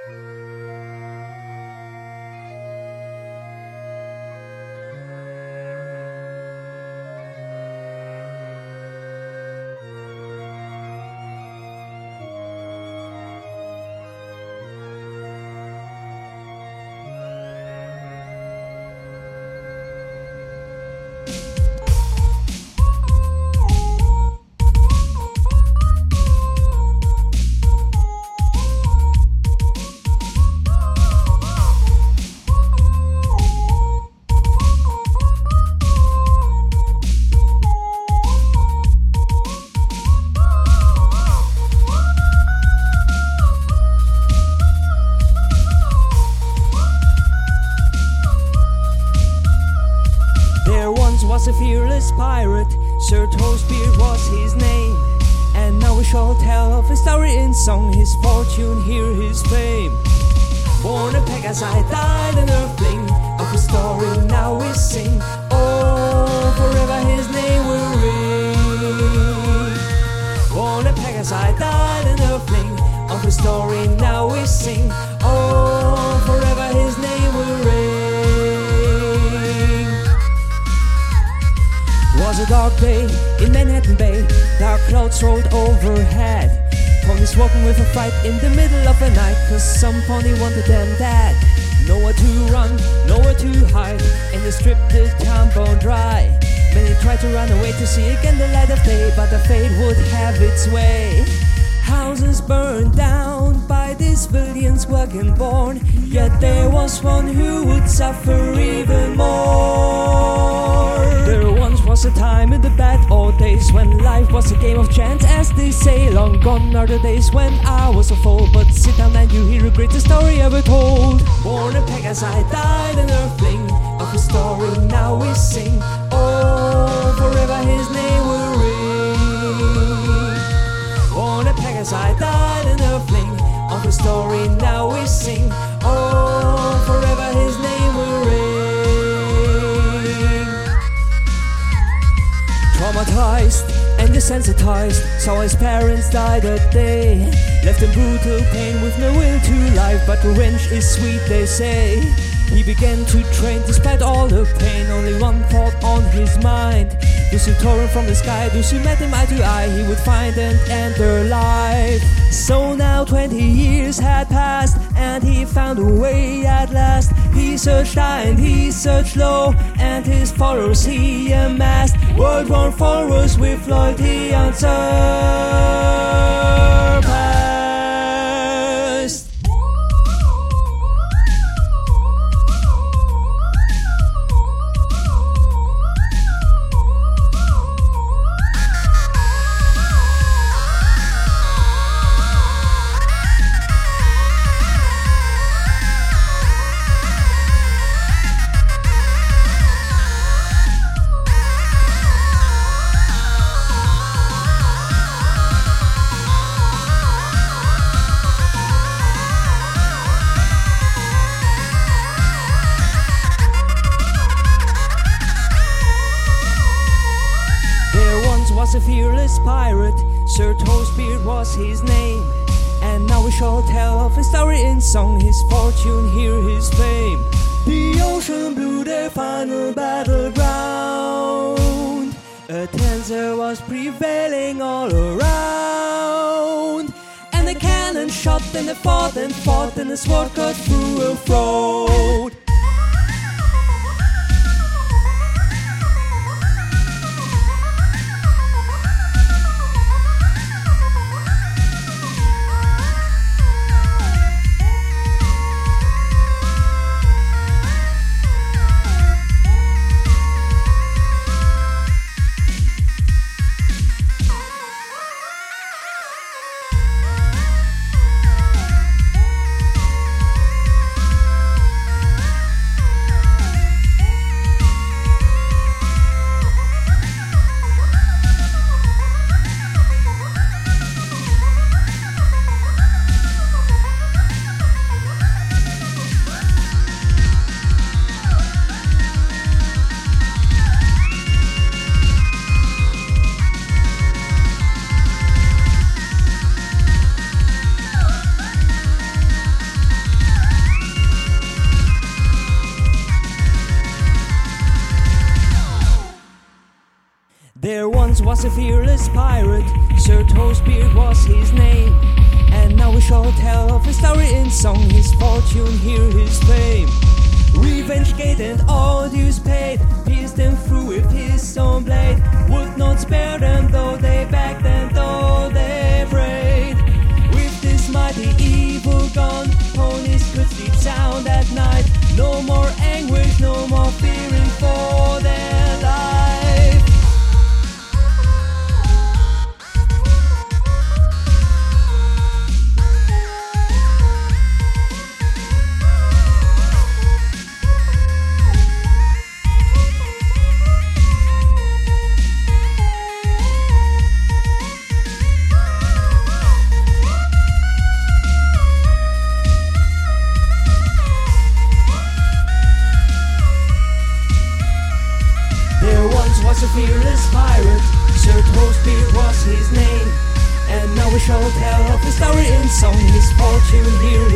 Was a fearless pirate, Sir Toastbeard was his name. And now we shall tell of his story in song, his fortune, hear his fame. Born a Pegasi, died an earthling, of his story now we sing. Oh, forever his name will ring. Born a Pegasi, died an earthling, of his story now we sing. Oh, forever his name will ring. Was a dark day in Manhattan Bay, dark clouds rolled overhead. Ponies walking with a fright in the middle of the night, cause some pony wanted them dead. Nowhere to run, nowhere to hide, and the strip the town bone dry. Many tried to run away to see again the light of day, but the fate would have its way. Houses burned down by these villains wagon born, yet there was one who would suffer even more. There once was a time in the bad old days when life was a game of chance, as they say. Long gone are the days when I was a fool, but sit down and you hear a greatest story ever told. Born a Pegasi, died an earthling, of his story now we sing. Oh, forever his name will ring. Born a Pegasi, died an earthling, of his story now we sing. Oh, forever his name will ring. Traumatized and desensitized, saw his parents die that day. Left in brutal pain with no will to life, but revenge is sweet they say. He began to train despite all the pain, only one thought on his mind. Those who tore him from the sky, those who met him eye to eye, he would find and end their life. So now 20 years had passed, and he found a way at last. He searched high and he searched low, and his followers he amassed. World-worn followers with loyalty unsurpassed. Was a fearless pirate, Sir Toastbeard was his name. And now we shall tell of his story in song, his fortune, hear his fame. The ocean blew their final battleground. A tenser was prevailing all around, and the cannon shot and they fought and fought, and the sword cut through a throat. once was a fearless pirate, Sir Toastbeard was his name. And now we shall tell of his story in song, his fortune, hear his fame. Revenge gate and all dues paid, pierced them through with his own blade. Would not spare them though they begged and though they prayed. With this mighty evil gone, ponies could sleep sound at night. No more anguish, no more fearing for their life. Was a fearless pirate, Sir Toastbeard was his name. And now we shall tell of his story in song, his fortune, hear